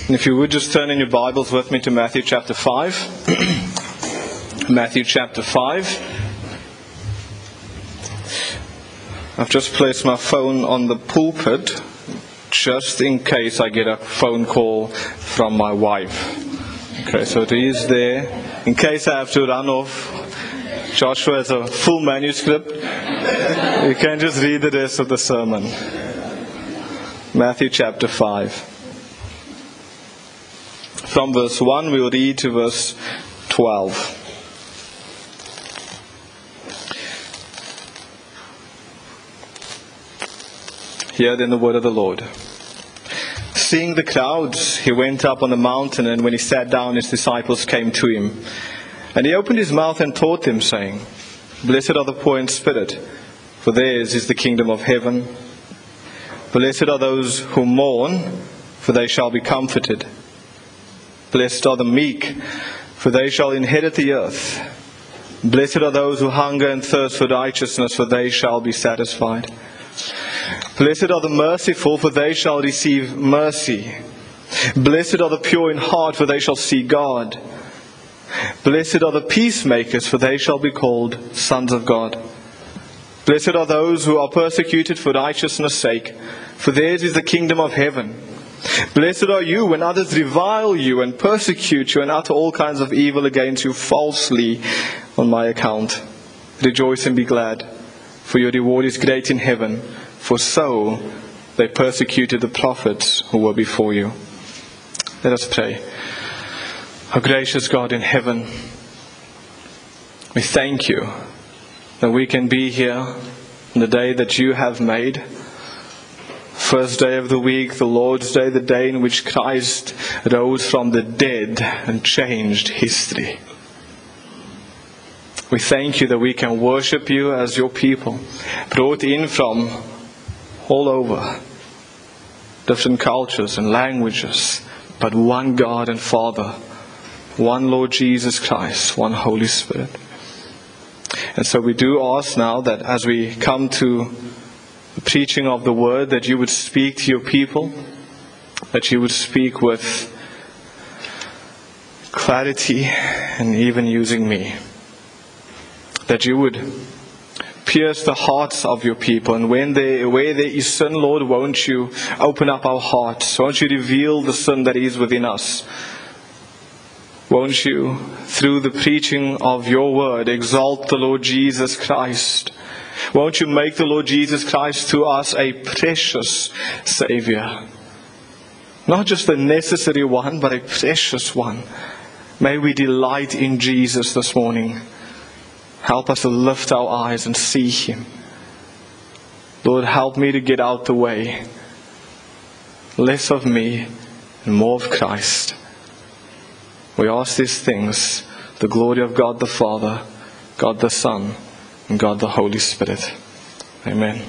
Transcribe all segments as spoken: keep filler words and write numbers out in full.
And if you would just turn in your Bibles with me to Matthew chapter five. Matthew chapter five. I've just placed my phone on the pulpit just in case I get a phone call from my wife. Okay, so it is there. In case I have to run off, Joshua has a full manuscript. You can just read the rest of the sermon. Matthew chapter five. From verse one, we'll read to verse twelve. Hear then the word of the Lord. Seeing the crowds, he went up on the mountain, and when he sat down, his disciples came to him. And he opened his mouth and taught them, saying, Blessed are the poor in spirit, for theirs is the kingdom of heaven. Blessed are those who mourn, for they shall be comforted. Blessed are the meek, for they shall inherit the earth. Blessed are those who hunger and thirst for righteousness, for they shall be satisfied. Blessed are the merciful, for they shall receive mercy. Blessed are the pure in heart, for they shall see God. Blessed are the peacemakers, for they shall be called sons of God. Blessed are those who are persecuted for righteousness' sake, for theirs is the kingdom of heaven. Blessed are you when others revile you and persecute you and utter all kinds of evil against you falsely on my account. Rejoice and be glad, for your reward is great in heaven, for so they persecuted the prophets who were before you. Let us pray. Our gracious God in heaven, we thank you that we can be here on the day that you have made. First day of the week, the Lord's Day, the day in which Christ rose from the dead and changed history. We thank you that we can worship you as your people, brought in from all over, different cultures and languages, but one God and Father, one Lord Jesus Christ, one Holy Spirit. And so we do ask now that as we come to the preaching of the word, that you would speak to your people, that you would speak with clarity and even using me, that you would pierce the hearts of your people, and when they, where there is sin, Lord, won't you open up our hearts, won't you reveal the sin that is within us, won't you, through the preaching of your word, exalt the Lord Jesus Christ. Won't you make the Lord Jesus Christ to us a precious Savior? Not just a necessary one, but a precious one. May we delight in Jesus this morning. Help us to lift our eyes and see Him. Lord, help me to get out the way. Less of me and more of Christ. We ask these things, the glory of God the Father, God the Son, and God the Holy Spirit. Amen.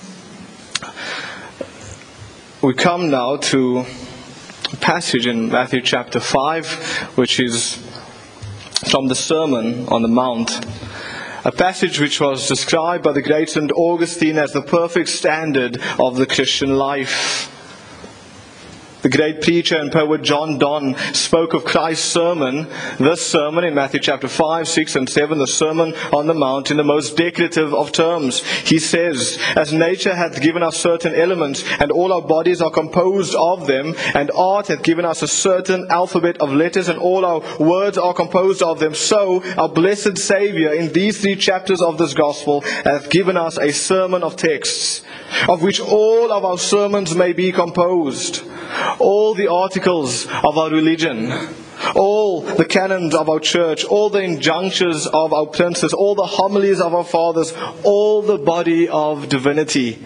We come now to a passage in Matthew chapter five, which is from the Sermon on the Mount. A passage which was described by the great Saint Augustine as the perfect standard of the Christian life. The great preacher and poet John Donne spoke of Christ's sermon, this sermon in Matthew chapter five, six and seven, the Sermon on the Mount, in the most decorative of terms. He says, as nature hath given us certain elements, and all our bodies are composed of them, and art hath given us a certain alphabet of letters, and all our words are composed of them, so our blessed Saviour in these three chapters of this Gospel hath given us a sermon of texts, of which all of our sermons may be composed. All the articles of our religion, all the canons of our church, all the injunctions of our princes, all the homilies of our fathers, all the body of divinity.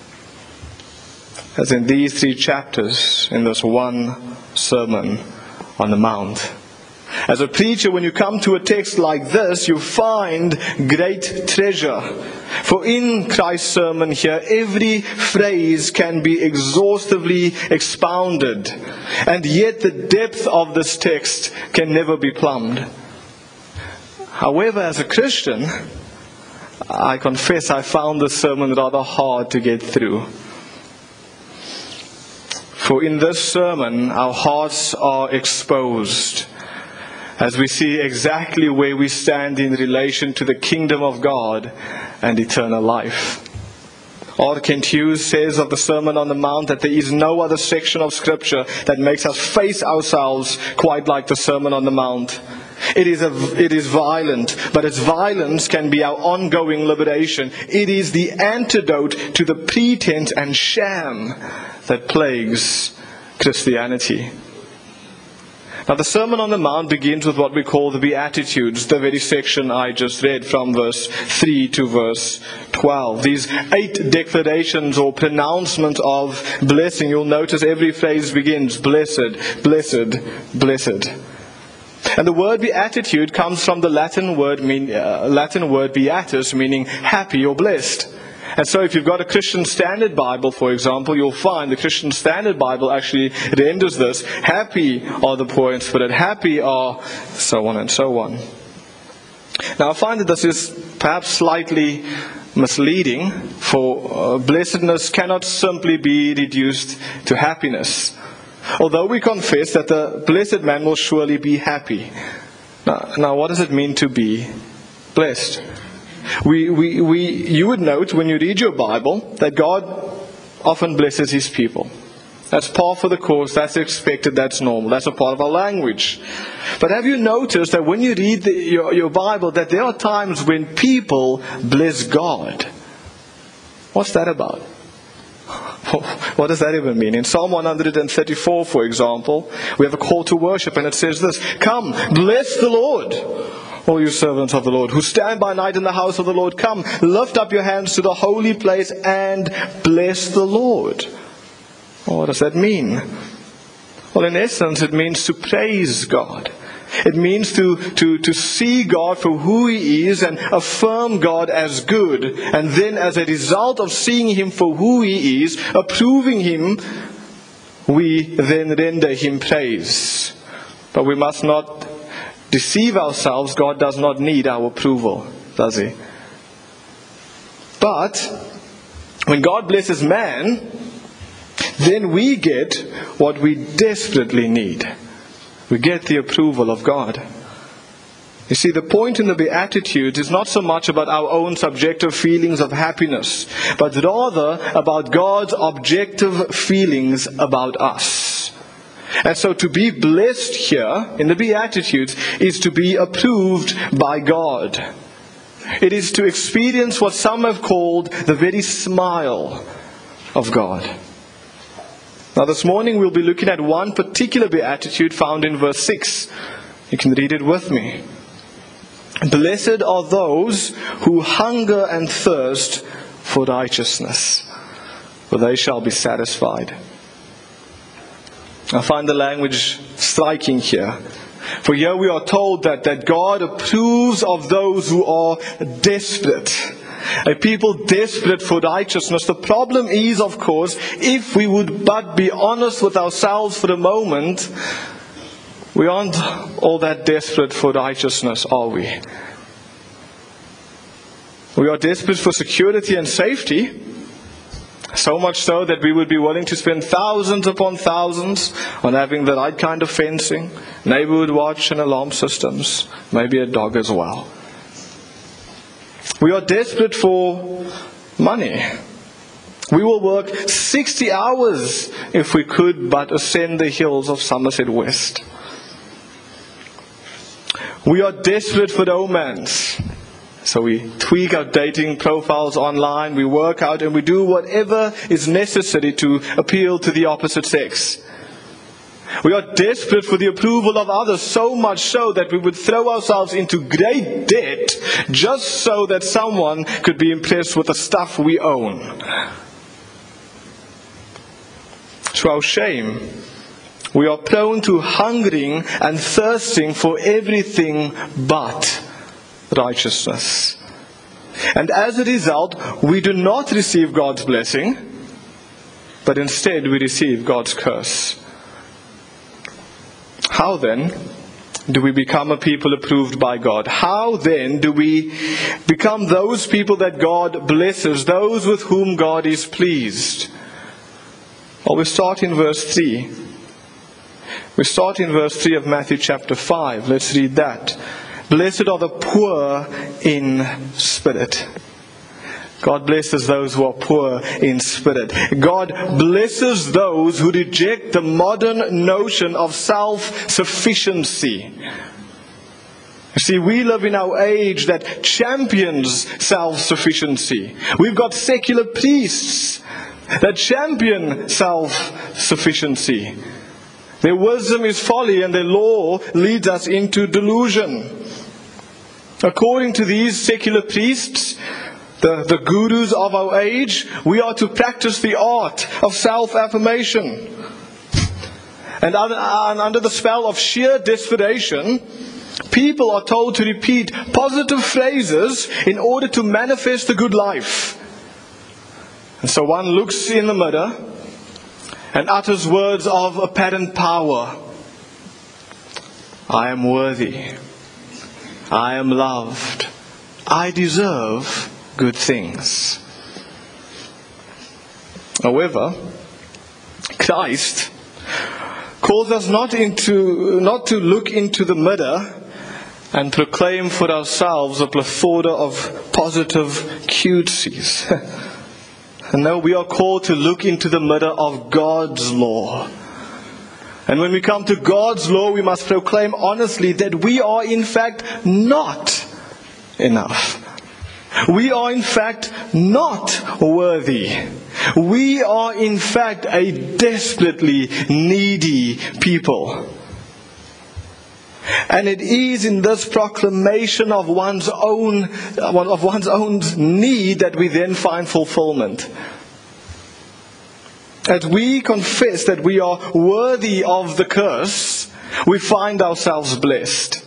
As in these three chapters, in this one Sermon on the Mount. As a preacher, when you come to a text like this, you find great treasure. For in Christ's sermon here, every phrase can be exhaustively expounded. And yet the depth of this text can never be plumbed. However, as a Christian, I confess I found this sermon rather hard to get through. For in this sermon, our hearts are exposed as we see exactly where we stand in relation to the kingdom of God and eternal life. R. Kent Hughes says of the Sermon on the Mount that there is no other section of Scripture that makes us face ourselves quite like the Sermon on the Mount. It is, a, it is violent, but its violence can be our ongoing liberation. It is the antidote to the pretense and sham that plagues Christianity. Now, the Sermon on the Mount begins with what we call the Beatitudes, the very section I just read from verse three to verse twelve. These eight declarations or pronouncements of blessing. You'll notice every phrase begins, blessed, blessed, blessed. And the word beatitude comes from the Latin word, mean, uh, Latin word beatus, meaning happy or blessed. And so if you've got a Christian Standard Bible, for example, you'll find the Christian Standard Bible actually renders this, happy are the poor in spirit, happy are so on and so on. Now I find that this is perhaps slightly misleading, for uh, blessedness cannot simply be reduced to happiness. Although we confess that the blessed man will surely be happy. Now, now what does it mean to be blessed? We, we, we, you would note when you read your Bible that God often blesses His people. That's par for the course, that's expected, that's normal, that's a part of our language. But have you noticed that when you read the, your, your Bible that there are times when people bless God? What's that about? What does that even mean? In Psalm one thirty-four, for example, we have a call to worship, and it says this, "Come, bless the Lord, all you servants of the Lord, who stand by night in the house of the Lord. Come, lift up your hands to the holy place and bless the Lord." Well, what does that mean? Well, in essence, it means to praise God. It means to, to, to see God for who He is and affirm God as good. And then as a result of seeing Him for who He is, approving Him, we then render Him praise. But we must not deceive ourselves. God does not need our approval, does He? But when God blesses man, then we get what we desperately need. We get the approval of God. You see, the point in the Beatitudes is not so much about our own subjective feelings of happiness, but rather about God's objective feelings about us. And so to be blessed here in the Beatitudes is to be approved by God. It is to experience what some have called the very smile of God. Now this morning we'll be looking at one particular beatitude found in verse six. You can read it with me. "Blessed are those who hunger and thirst for righteousness, for they shall be satisfied." I find the language striking here. For here we are told that, that God approves of those who are desperate. A people desperate for righteousness. The problem is, of course, if we would but be honest with ourselves for a moment, we aren't all that desperate for righteousness, are we? We are desperate for security and safety. So much so that we would be willing to spend thousands upon thousands on having the right kind of fencing, neighborhood watch and alarm systems, maybe a dog as well. We are desperate for money. We will work sixty hours if we could but ascend the hills of Somerset West. We are desperate for romance. So we tweak our dating profiles online, we work out and we do whatever is necessary to appeal to the opposite sex. We are desperate for the approval of others, so much so that we would throw ourselves into great debt just so that someone could be impressed with the stuff we own. To our shame, we are prone to hungering and thirsting for everything but righteousness. And as a result, we do not receive God's blessing, but instead we receive God's curse. How then do we become a people approved by God? How then do we become those people that God blesses, those with whom God is pleased? Well, we start in verse three. We start in verse three of Matthew chapter five. Let's read that. Blessed are the poor in spirit. God blesses those who are poor in spirit. God blesses those who reject the modern notion of self-sufficiency. You see, we live in our age that champions self-sufficiency. We've got secular priests that champion self-sufficiency. Their wisdom is folly and their law leads us into delusion. According to these secular priests, the, the gurus of our age, we are to practice the art of self-affirmation. And under, and under the spell of sheer desperation, people are told to repeat positive phrases in order to manifest a good life. And so one looks in the mirror and utters words of apparent power. I am worthy. I am loved. I deserve good things. However, Christ calls us not into not to look into the mirror and proclaim for ourselves a plethora of positive cutesies. No, we are called to look into the mirror of God's law. And when we come to God's law, we must proclaim honestly that we are in fact not enough. We are in fact not worthy. We are in fact a desperately needy people. And it is in this proclamation of one's own of one's own need that we then find fulfillment. As we confess that we are worthy of the curse, we find ourselves blessed.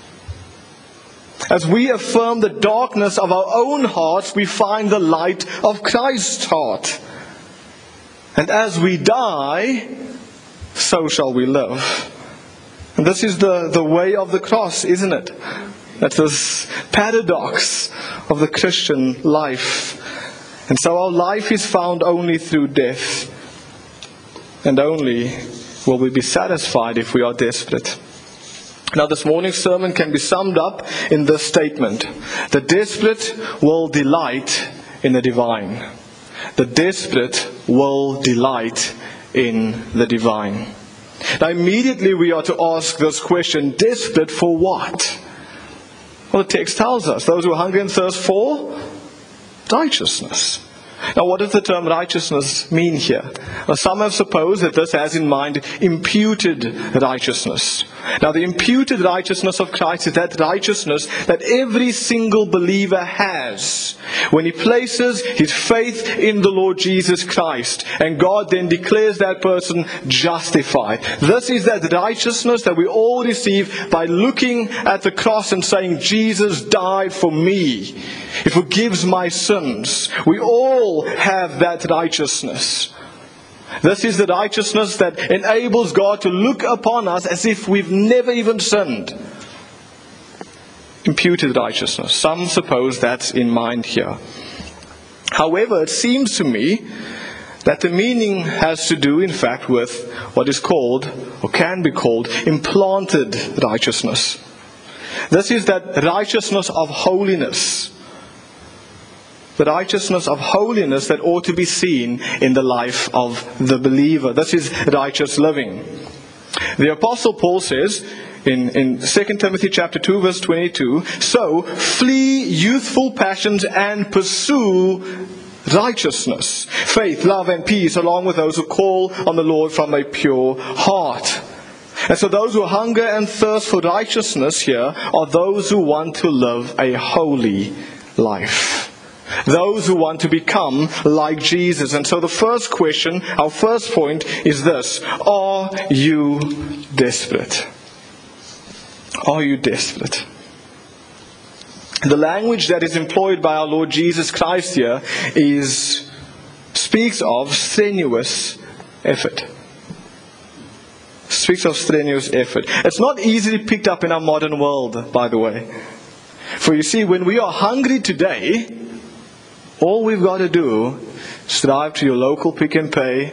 As we affirm the darkness of our own hearts, we find the light of Christ's heart. And as we die, so shall we live. And this is the, the way of the cross, isn't it? That's this paradox of the Christian life. And so our life is found only through death. And only will we be satisfied if we are desperate. Now this morning's sermon can be summed up in this statement. The desperate will delight in the divine. The desperate will delight in the divine. Now immediately we are to ask this question, desperate for what? Well, the text tells us, those who are hungry and thirst for righteousness. Now what does the term righteousness mean here? Well, some have supposed that this has in mind imputed righteousness. Now the imputed righteousness of Christ is that righteousness that every single believer has when he places his faith in the Lord Jesus Christ, and God then declares that person justified. This is that righteousness that we all receive by looking at the cross and saying, Jesus died for me. It forgives my sins. We all have that righteousness. This is the righteousness that enables God to look upon us as if we've never even sinned. Imputed righteousness. Some suppose that's in mind here. However, it seems to me that the meaning has to do, in fact, with what is called, or can be called, implanted righteousness. This is that righteousness of holiness. The righteousness of holiness that ought to be seen in the life of the believer. This is righteous living. The Apostle Paul says in, in Second Timothy chapter two verse twenty-two, so flee youthful passions and pursue righteousness, faith, love and peace, along with those who call on the Lord from a pure heart. And so those who hunger and thirst for righteousness here are those who want to live a holy life. Those who want to become like Jesus. And so the first question, our first point is this. Are you desperate? Are you desperate? The language that is employed by our Lord Jesus Christ here is speaks of strenuous effort. Speaks of strenuous effort. It's not easily picked up in our modern world, by the way. For you see, when we are hungry today, all we've got to do is drive to your local Pick and Pay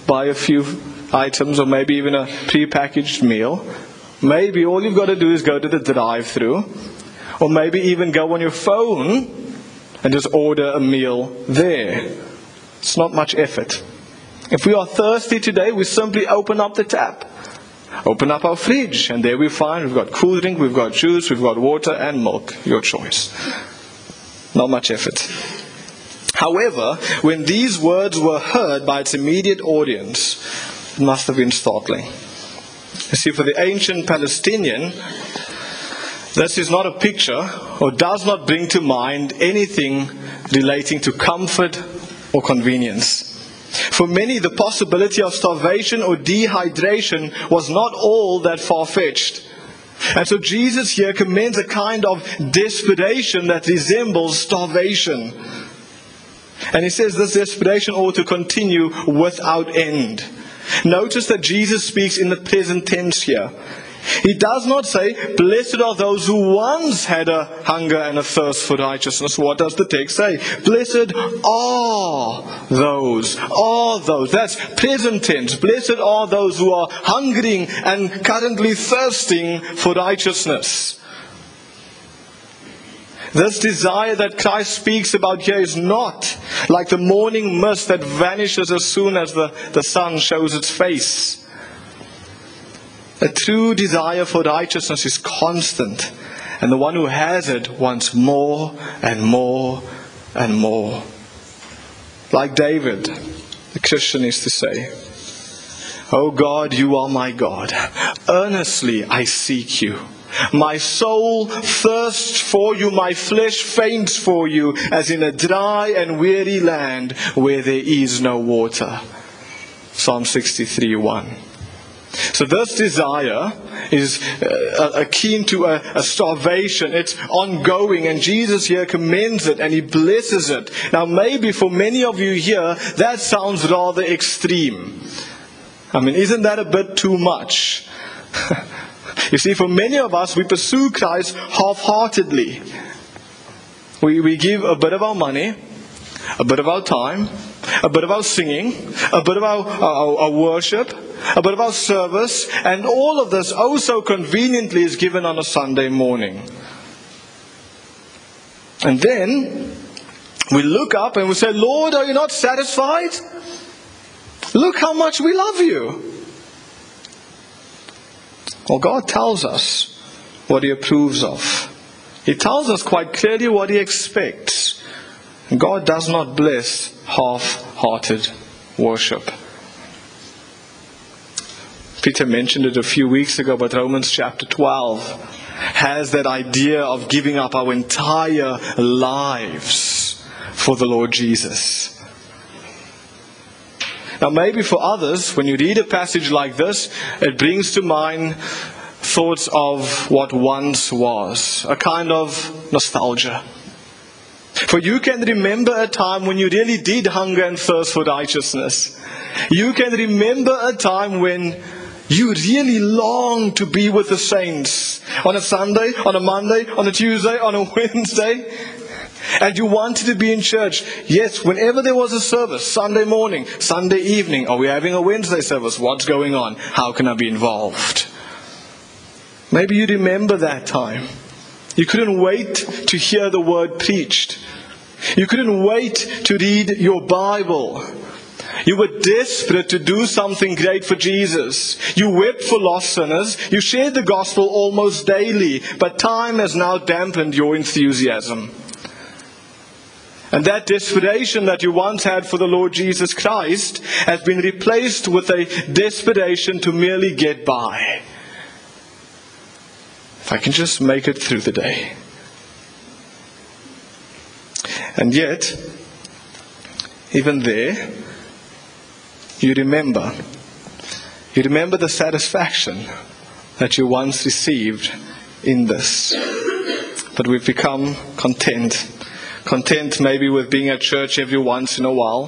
buy a few items, or maybe even a pre-packaged meal. Maybe all you've got to do is go to the drive-thru, or maybe even go on your phone and just order a meal there. It's not much effort. If we are thirsty today, we simply open up the tap. Open up our fridge, and there we find we've got cool drink, we've got juice, we've got water and milk. Your choice. Not much effort. However, when these words were heard by its immediate audience, it must have been startling. You see, for the ancient Palestinian, this is not a picture, or does not bring to mind anything relating to comfort or convenience. For many, the possibility of starvation or dehydration was not all that far-fetched. And so Jesus here commends a kind of desperation that resembles starvation. And he says this desperation ought to continue without end. Notice that Jesus speaks in the present tense here. He does not say, blessed are those who once had a hunger and a thirst for righteousness. What does the text say? Blessed are those. Are those. That's present tense. Blessed are those who are hungering and currently thirsting for righteousness. This desire that Christ speaks about here is not like the morning mist that vanishes as soon as the, the sun shows its face. A true desire for righteousness is constant, and the one who has it wants more and more and more. Like David, the Christian is to say, "O God, you are my God. Earnestly I seek you. My soul thirsts for you, my flesh faints for you, as in a dry and weary land where there is no water." Psalm sixty-three one. So this desire is uh, akin to a, a starvation. It's ongoing, and Jesus here commends it and he blesses it. Now maybe for many of you here, that sounds rather extreme. I mean, isn't that a bit too much? You see, for many of us, we pursue Christ half-heartedly. We, we give a bit of our money, a bit of our time, a bit of our singing, a bit of our, our, our worship, a bit of our service, and all of this oh so conveniently is given on a Sunday morning. And then we look up and we say, Lord, are you not satisfied? Look how much we love you. Well, God tells us what he approves of. He tells us quite clearly what he expects. God does not bless half-hearted worship. Peter mentioned it a few weeks ago, but Romans chapter twelve has that idea of giving up our entire lives for the Lord Jesus. Now maybe for others, when you read a passage like this, it brings to mind thoughts of what once was, a kind of nostalgia. For you can remember a time when you really did hunger and thirst for righteousness. You can remember a time when you really longed to be with the saints on a Sunday, on a Monday, on a Tuesday, on a Wednesday. And you wanted to be in church. Yes, whenever there was a service, Sunday morning, Sunday evening, are we having a Wednesday service? What's going on? How can I be involved? Maybe you remember that time. You couldn't wait to hear the word preached. You couldn't wait to read your Bible. You were desperate to do something great for Jesus. You wept for lost sinners. You shared the gospel almost daily. But time has now dampened your enthusiasm. And that desperation that you once had for the Lord Jesus Christ has been replaced with a desperation to merely get by. If I can just make it through the day. And yet, even there, you remember. You remember the satisfaction that you once received in this. But we've become content. Content maybe with being at church every once in a while.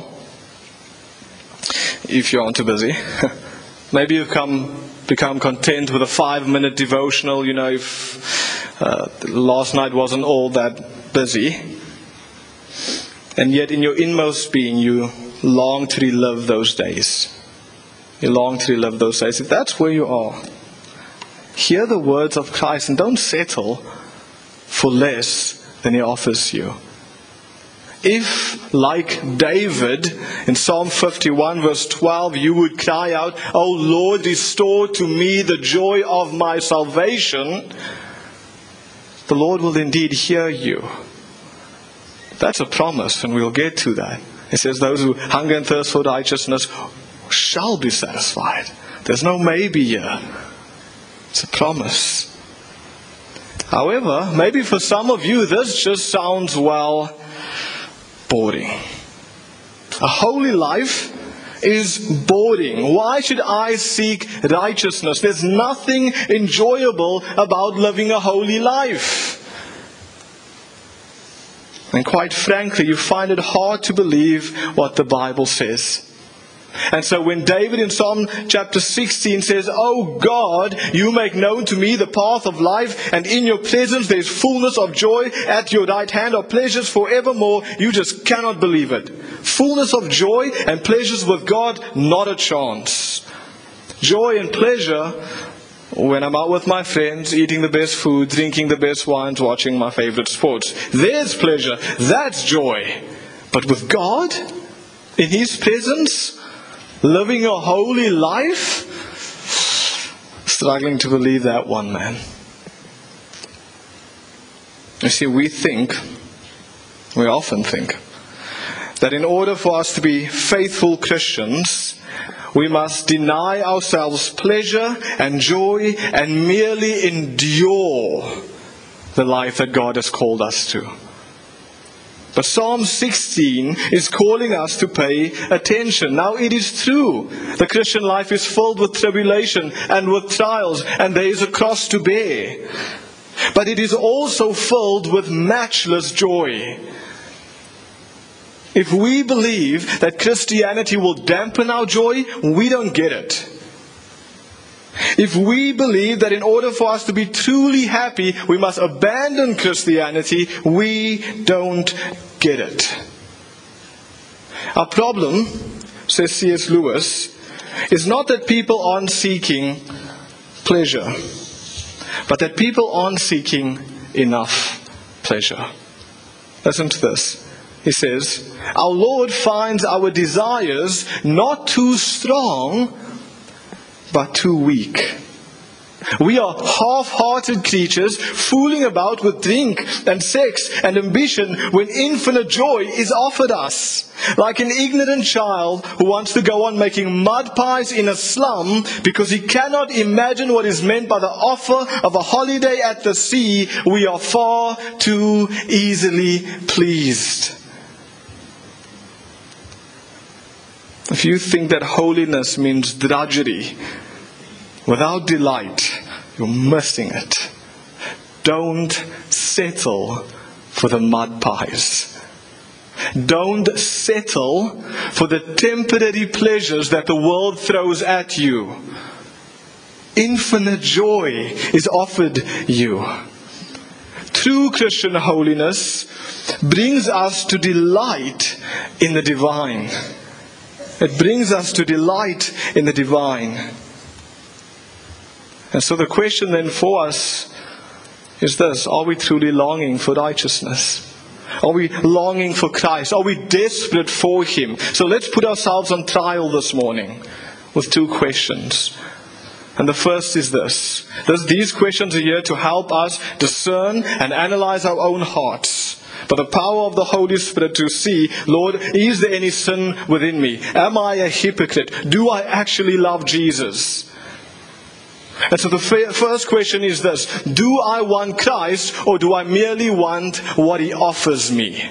If you aren't too busy. Maybe you've come, become content with a five-minute devotional, you know, if uh, last night wasn't all that busy. And yet in your inmost being, you long to relive those days. You long to relive those days. If that's where you are, hear the words of Christ and don't settle for less than He offers you. If, like David in Psalm fifty-one verse twelve, you would cry out, "O Lord, restore to me the joy of my salvation," the Lord will indeed hear you. That's a promise, and we'll get to that. It says, those who hunger and thirst for righteousness shall be satisfied. There's no maybe here. It's a promise. However, maybe for some of you, this just sounds, well, boring. A holy life is boring. Why should I seek righteousness? There's nothing enjoyable about living a holy life. And quite frankly, you find it hard to believe what the Bible says. And so when David in Psalm chapter sixteen says, "O God, you make known to me the path of life, and in your presence there is fullness of joy. At your right hand are pleasures forevermore," you just cannot believe it. Fullness of joy and pleasures with God, not a chance. Joy and pleasure when I'm out with my friends, eating the best food, drinking the best wines, watching my favorite sports. There's pleasure. That's joy. But with God, in His presence, living a holy life, struggling to believe that one, man. You see, we think, we often think, that in order for us to be faithful Christians, we must deny ourselves pleasure and joy and merely endure the life that God has called us to. But Psalm sixteen is calling us to pay attention. Now it is true, the Christian life is filled with tribulation and with trials, and there is a cross to bear. But it is also filled with matchless joy. If we believe that Christianity will dampen our joy, we don't get it. If we believe that in order for us to be truly happy, we must abandon Christianity, we don't get it. Our problem, says C S Lewis, is not that people aren't seeking pleasure, but that people aren't seeking enough pleasure. Listen to this. He says, our Lord finds our desires not too strong, but too weak. We are half-hearted creatures fooling about with drink and sex and ambition when infinite joy is offered us. Like an ignorant child who wants to go on making mud pies in a slum because he cannot imagine what is meant by the offer of a holiday at the sea, we are far too easily pleased. If you think that holiness means drudgery without delight, you're missing it. Don't settle for the mud pies. Don't settle for the temporary pleasures that the world throws at you. Infinite joy is offered you. True Christian holiness brings us to delight in the divine. It brings us to delight in the divine. And so the question then for us is this: are we truly longing for righteousness? Are we longing for Christ? Are we desperate for Him? So let's put ourselves on trial this morning with two questions. And the first is this. this these questions are here to help us discern and analyze our own hearts. By the power of the Holy Spirit to see, Lord, is there any sin within me? Am I a hypocrite? Do I actually love Jesus? And so the first question is this: do I want Christ, or do I merely want what He offers me?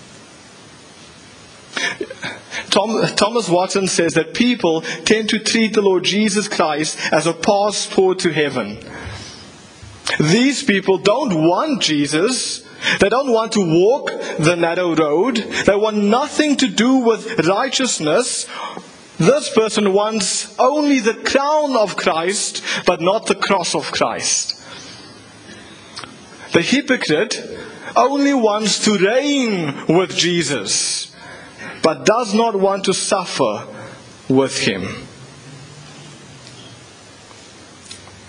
Tom, Thomas Watson says that people tend to treat the Lord Jesus Christ as a passport to heaven. These people don't want Jesus. They don't want to walk the narrow road. They want nothing to do with righteousness. This person wants only the crown of Christ, but not the cross of Christ. The hypocrite only wants to reign with Jesus, but does not want to suffer with Him.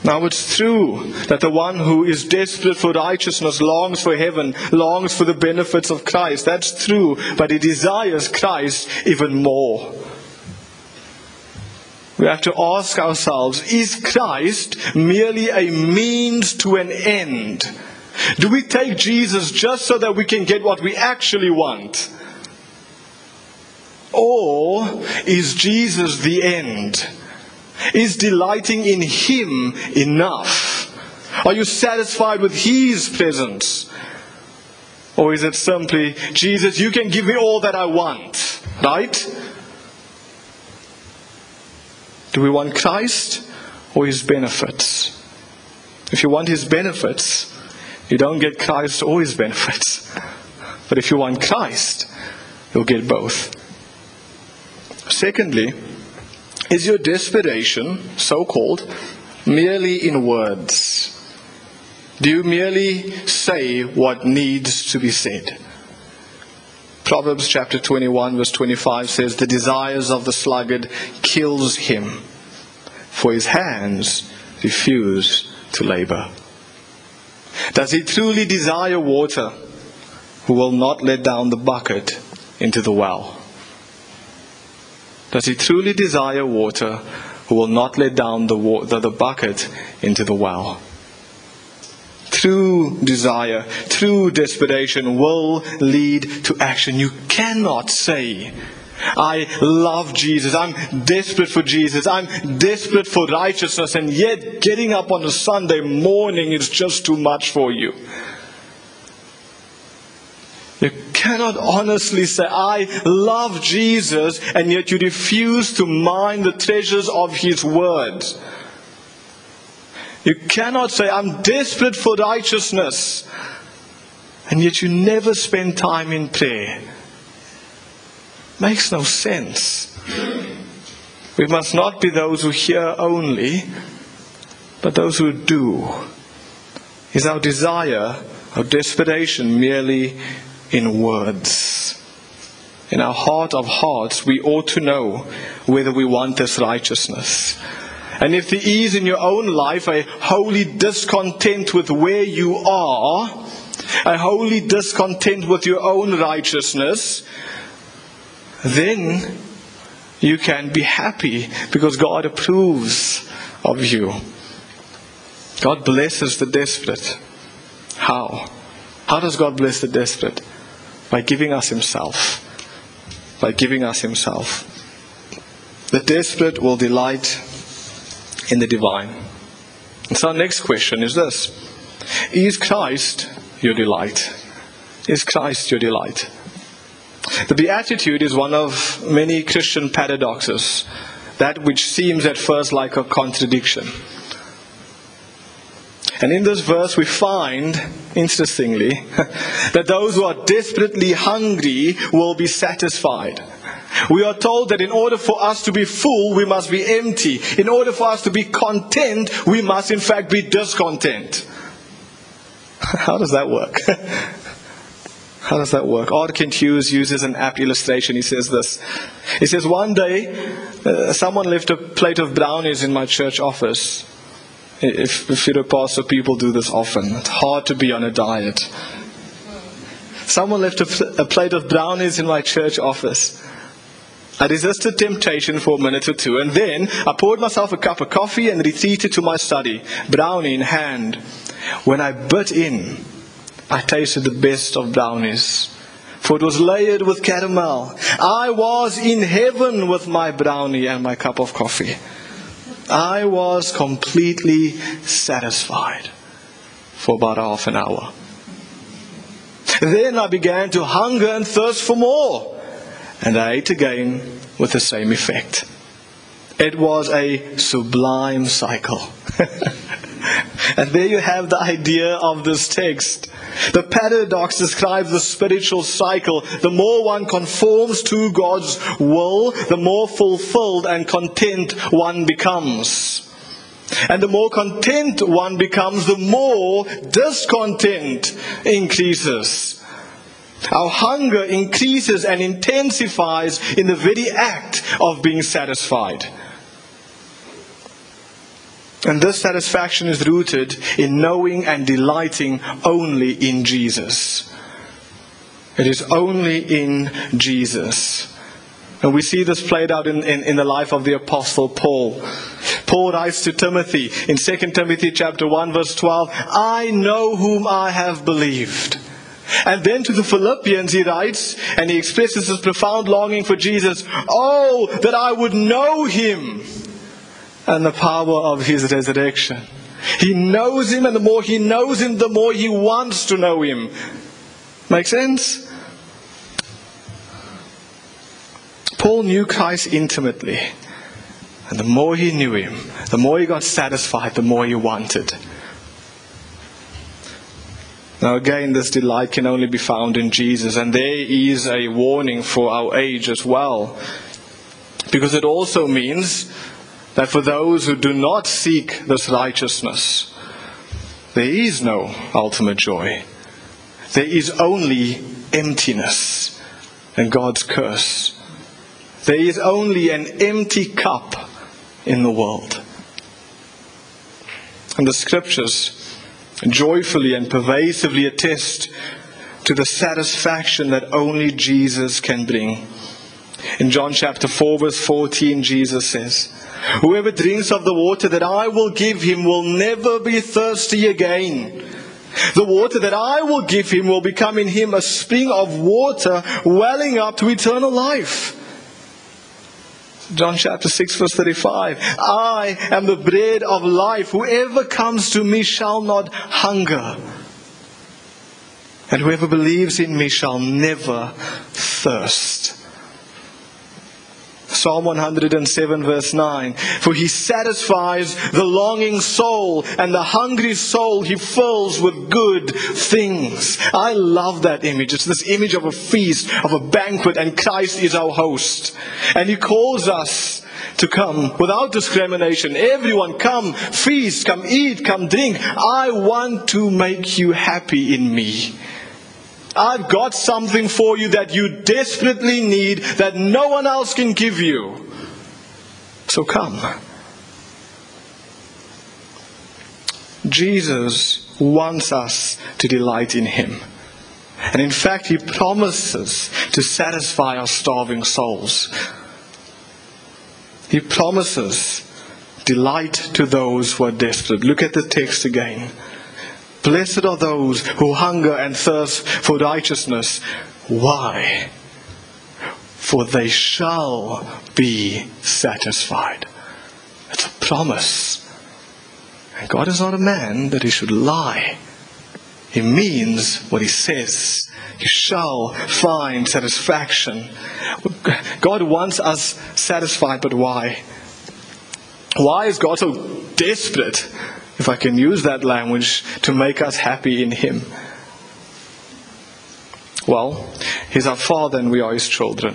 Now it's true that the one who is desperate for righteousness longs for heaven, longs for the benefits of Christ. That's true, but he desires Christ even more. We have to ask ourselves, is Christ merely a means to an end? Do we take Jesus just so that we can get what we actually want? Or is Jesus the end? Is delighting in Him enough? Are you satisfied with His presence? Or is it simply, Jesus, you can give me all that I want, right? Do we want Christ or His benefits? If you want His benefits, you don't get Christ or His benefits. But if you want Christ, you'll get both. Secondly, is your desperation, so-called, merely in words? Do you merely say what needs to be said? Proverbs chapter twenty-one verse twenty-five says, the desires of the sluggard kills him, for his hands refuse to labor. Does he truly desire water, who will not let down the bucket into the well? Does he truly desire water, who will not let down the, wa- the, the bucket into the well? True desire, true desperation will lead to action. You cannot say, I love Jesus, I'm desperate for Jesus, I'm desperate for righteousness, and yet getting up on a Sunday morning is just too much for you. You cannot honestly say, I love Jesus, and yet you refuse to mind the treasures of His word. You cannot say, I'm desperate for righteousness, and yet you never spend time in prayer. Makes no sense. We must not be those who hear only, but those who do. Is our desire, our desperation merely in words? In our heart of hearts, we ought to know whether we want this righteousness. And if there is in your own life a holy discontent with where you are, a holy discontent with your own righteousness, then you can be happy because God approves of you. God blesses the desperate. How? How does God bless the desperate? By giving us Himself. By giving us Himself. The desperate will delight in the divine. And so our next question is this. Is Christ your delight? Is Christ your delight? The Beatitude is one of many Christian paradoxes, that which seems at first like a contradiction. And in this verse we find, interestingly, that those who are desperately hungry will be satisfied. We are told that in order for us to be full, we must be empty. In order for us to be content, we must in fact be discontent. How does that work? How does that work? R. Kent Hughes uses an apt illustration. He says this. He says, one day, uh, someone left a plate of brownies in my church office. If, if you're a pastor, people do this often. It's hard to be on a diet. Someone left a, a plate of brownies in my church office. I resisted temptation for a minute or two, and then I poured myself a cup of coffee and retreated to my study, brownie in hand. When I bit in, I tasted the best of brownies, for it was layered with caramel. I was in heaven with my brownie and my cup of coffee. I was completely satisfied for about half an hour. Then I began to hunger and thirst for more. And I ate again with the same effect. It was a sublime cycle. And there you have the idea of this text. The paradox describes the spiritual cycle. The more one conforms to God's will, the more fulfilled and content one becomes. And the more content one becomes, the more discontent increases. Our hunger increases and intensifies in the very act of being satisfied. And this satisfaction is rooted in knowing and delighting only in Jesus. It is only in Jesus. And we see this played out in, in, in the life of the Apostle Paul. Paul writes to Timothy in Second Timothy chapter one verse twelve, I know whom I have believed. And then to the Philippians he writes, and he expresses his profound longing for Jesus. Oh, that I would know him and the power of his resurrection. He knows him, and the more he knows him, the more he wants to know him. Make sense? Paul knew Christ intimately. And the more he knew him, the more he got satisfied, the more he wanted. Now again, this delight can only be found in Jesus. And there is a warning for our age as well. Because it also means that for those who do not seek this righteousness, there is no ultimate joy. There is only emptiness and God's curse. There is only an empty cup in the world. And the scriptures joyfully and pervasively attest to the satisfaction that only Jesus can bring. In John chapter four verse fourteen, Jesus says, whoever drinks of the water that I will give him will never be thirsty again. The water that I will give him will become in him a spring of water welling up to eternal life. John chapter six verse thirty-five. I am the bread of life. Whoever comes to me shall not hunger. And whoever believes in me shall never thirst. Psalm one hundred seven verse nine. For he satisfies the longing soul, and the hungry soul he fills with good things. I love that image. It's this image of a feast, of a banquet, and Christ is our host. And he calls us to come without discrimination. Everyone come, feast, come eat, come drink. I want to make you happy in me. I've got something for you that you desperately need, that no one else can give you. So come. Jesus wants us to delight in him. And in fact, he promises to satisfy our starving souls. He promises delight to those who are desperate. Look at the text again. Blessed are those who hunger and thirst for righteousness. Why? For they shall be satisfied. It's a promise. And God is not a man that he should lie. He means what he says. You shall find satisfaction. God wants us satisfied, but why? Why is God so desperate, if I can use that language, to make us happy in him? Well, he's our Father and we are his children.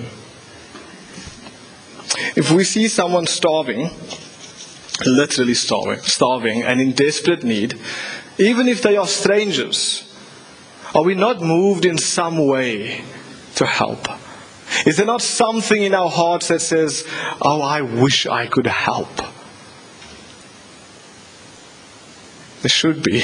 If we see someone starving, literally starving, starving and in desperate need, even if they are strangers, are we not moved in some way to help? Is there not something in our hearts that says, oh, I wish I could help? There should be.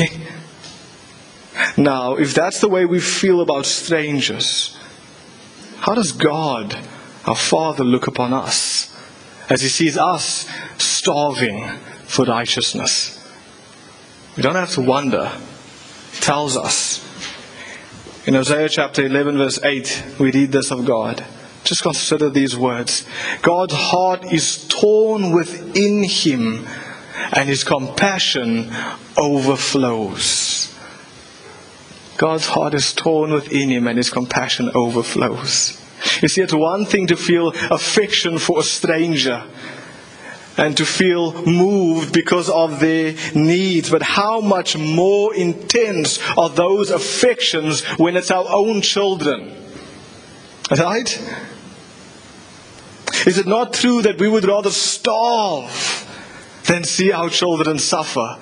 Now, if that's the way we feel about strangers, how does God, our Father, look upon us as he sees us starving for righteousness? We don't have to wonder. He tells us. In Hosea chapter eleven verse eight, we read this of God. Just consider these words. God's heart is torn within him, and his compassion overflows. God's heart is torn within him, and his compassion overflows. You see, it's one thing to feel affection for a stranger and to feel moved because of their needs, but how much more intense are those affections when it's our own children? Right? Is it not true that we would rather starve than see our children suffer?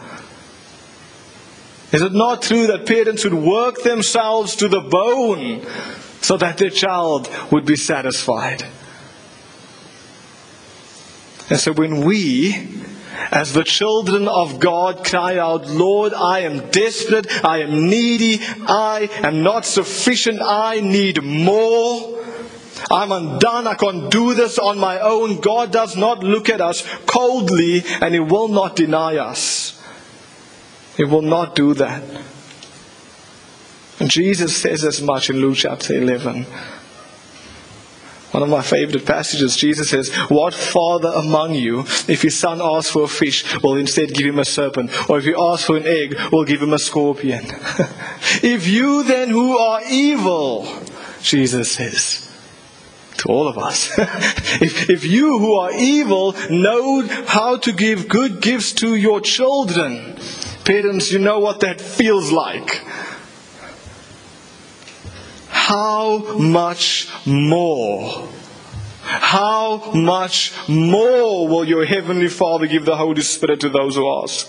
Is it not true that parents would work themselves to the bone so that their child would be satisfied? And so when we, As the children of God cry out, Lord, I am desperate, I am needy, I am not sufficient, I need more. I'm undone, I can't do this on my own. God does not look at us coldly, and He will not deny us. He will not do that. And Jesus says as much in Luke chapter eleven. One of my favorite passages, Jesus says, what father among you, if his son asks for a fish, will instead give him a serpent? Or if he asks for an egg, will give him a scorpion? If you then who are evil, Jesus says, to all of us, if, if you who are evil know how to give good gifts to your children, parents, you know what that feels like. How much more, how much more will your Heavenly Father give the Holy Spirit to those who ask?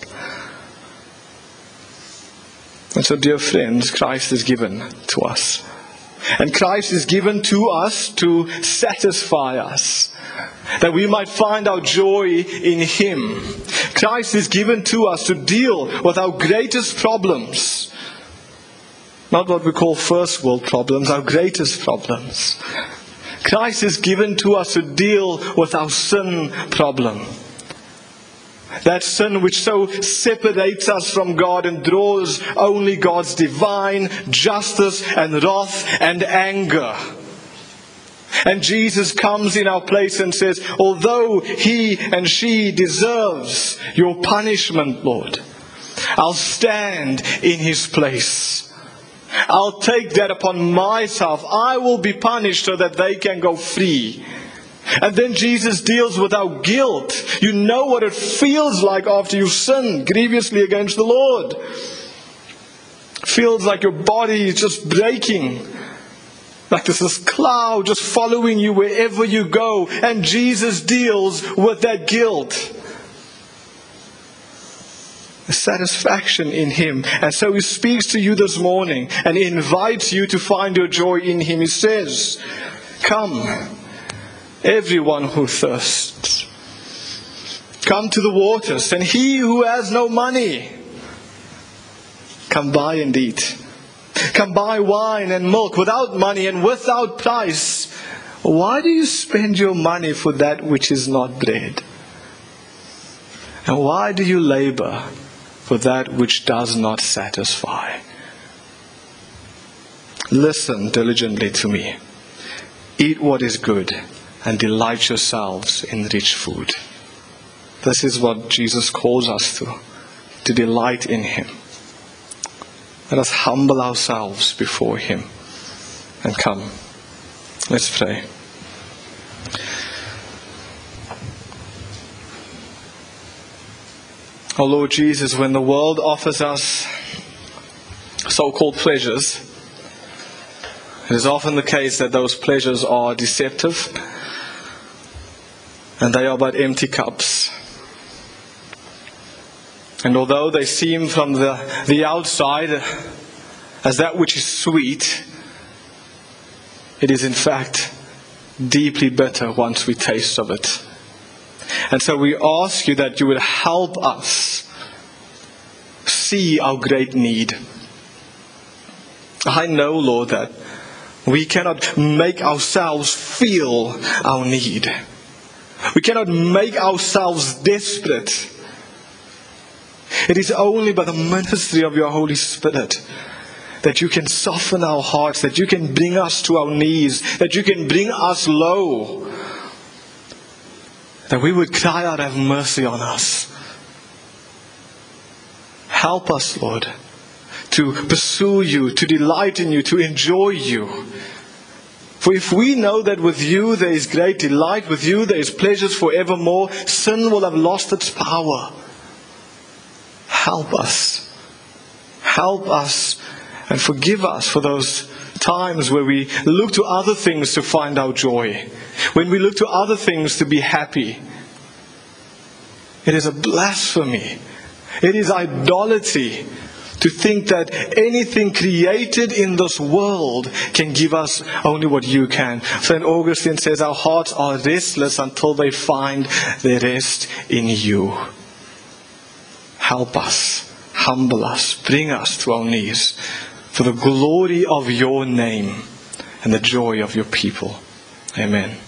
And so, dear friends, Christ is given to us. And Christ is given to us to satisfy us, that we might find our joy in Him. Christ is given to us to deal with our greatest problems. Not what we call first world problems, our greatest problems. Christ is given to us to deal with our sin problem. That sin which so separates us from God and draws only God's divine justice and wrath and anger. And Jesus comes in our place and says, although he and she deserves your punishment, Lord, I'll stand in His place. I'll take that upon myself. I will be punished so that they can go free. And then Jesus deals with our guilt. You know what it feels like after you've sinned grievously against the Lord. It feels like your body is just breaking. Like there's this cloud just following you wherever you go. And Jesus deals with that guilt. The satisfaction in Him. And so He speaks to you this morning and He invites you to find your joy in Him. He says, come, everyone who thirsts, come to the waters, and he who has no money, come buy and eat. Come buy wine and milk without money and without price. Why do you spend your money for that which is not bread? And why do you labor for that which does not satisfy? Listen diligently to me. Eat what is good and delight yourselves in rich food. This is what Jesus calls us to, to delight in Him. Let us humble ourselves before Him and come. Let's pray. Oh Lord Jesus, when the world offers us so-called pleasures, it is often the case that those pleasures are deceptive and they are but empty cups. And although they seem from the, the outside as that which is sweet, it is in fact deeply bitter once we taste of it. And so we ask you that you would help us see our great need. I know, Lord, that we cannot make ourselves feel our need. We cannot make ourselves desperate. It is only by the ministry of your Holy Spirit that you can soften our hearts, that you can bring us to our knees, that you can bring us low, that we would cry out, have mercy on us. Help us, Lord, to pursue you, to delight in you, to enjoy you. For if we know that with you there is great delight, with you there is pleasures forevermore, sin will have lost its power. Help us. Help us and forgive us for those times where we look to other things to find our joy. When we look to other things to be happy. It is a blasphemy. It is idolatry to think that anything created in this world can give us only what you can. Saint Augustine says our hearts are restless until they find their rest in you. help us, humble us, bring us to our knees for the glory of your name and the joy of your people. Amen.